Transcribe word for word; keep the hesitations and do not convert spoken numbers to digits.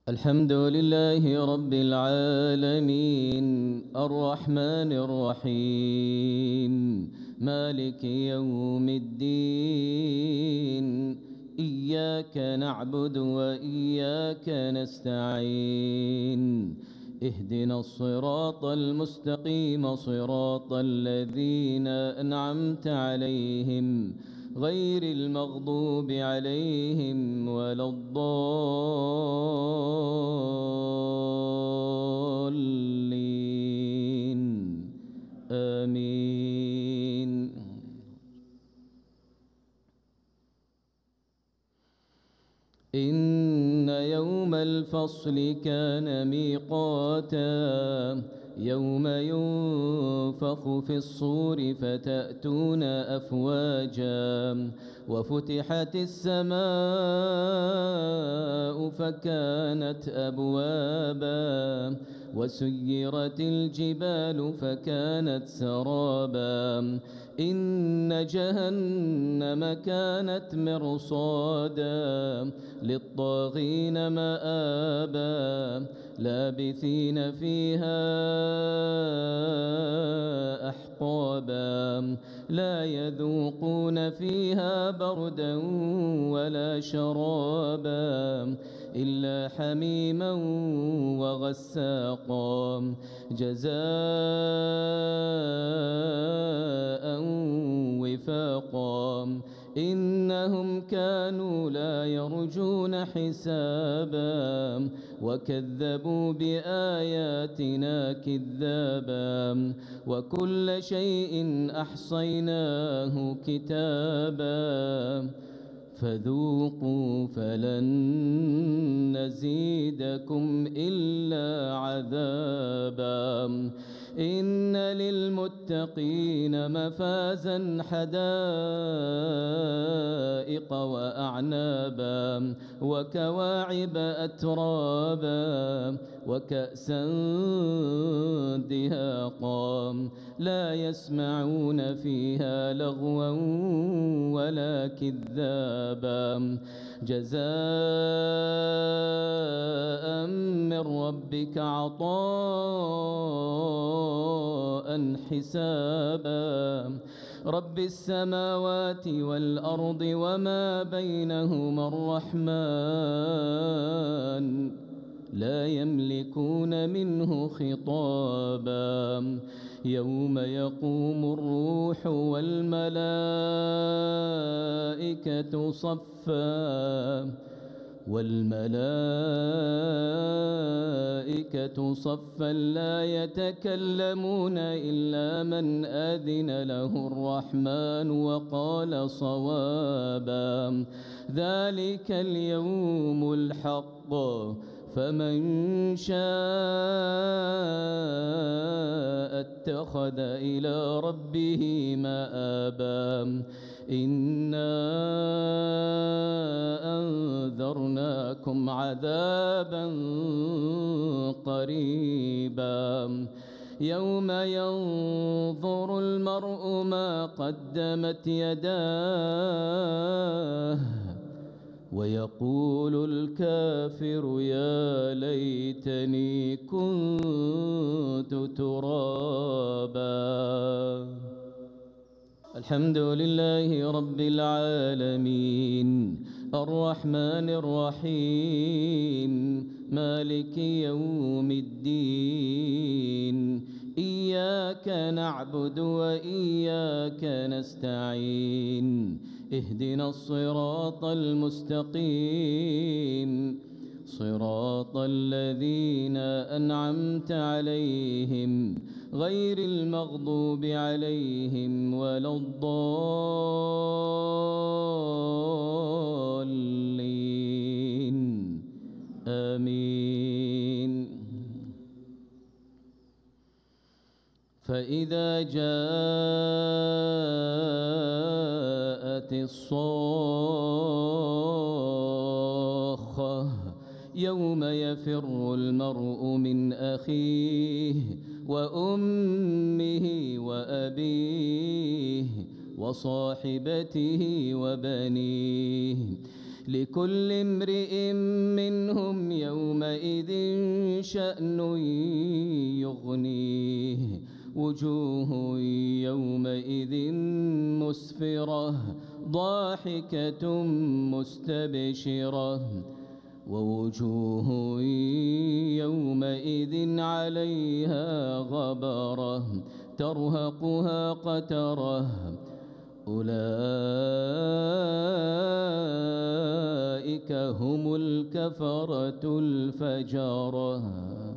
الحمد لله رب العالمين الرحمن الرحيم مالك يوم الدين إياك نعبد وإياك نستعين اهدنا الصراط المستقيم صراط الذين أنعمت عليهم غير المغضوب عليهم ولا الضالين آمين. إن يوم الفصل كان ميقاتا يوم ينفخ في الصور فتأتون أفواجا وفتحت السماء فكانت أبوابا وسيرت الجبال فكانت سرابا إن جهنم كانت مرصادا للطاغين مآبا لابثين فيها أحقابا لا يذوقون فيها بردا ولا شرابا إلا حميما وغساقا جزاء وفاقا إنهم كانوا لا يرجون حسابا وكذبوا بآياتنا كذابا وكل شيء أحصيناه كتابا فذوقوا فلن نزيدكم إلا عذابا إن للمتقين مفازا حدائق وأعنابا وكواعب أترابا وكأسا دهاقا لا يسمعون فيها لغوا ولا كذابا جزاء من ربك عطاء حسابا رب السماوات والأرض وما بينهما الرحمن لا يملكون منه خطابا يوم يقوم الروح والملائكة صفا والملائكة صفا لا يتكلمون إلا من أذن له الرحمن وقال صوابا ذلك اليوم الحق فمن شاء اتخذ إلى ربه مآبا إنا أنذرناكم عذابا قريبا يوم ينظر المرء ما قدمت يداه ويقول الكافر يا ليتني كنت ترابا. الحمد لله رب العالمين الرحمن الرحيم مالك يوم الدين إياك نعبد وإياك نستعين اهدنا الصراط المستقيم صراط الذين أنعمت عليهم غير المغضوب عليهم ولا الضالين آمين. فإذا جاءت الصاخة يوم يفر المرء من أخيه وأمه وأبيه وصاحبته وبنيه لكل امرئ منهم يومئذ شأن يغنيه وجوه يومئذ مسفرة ضاحكة مستبشرة ووجوه يومئذ عليها غبرة ترهقها قترة أولئك هم الكفرة الفجرة.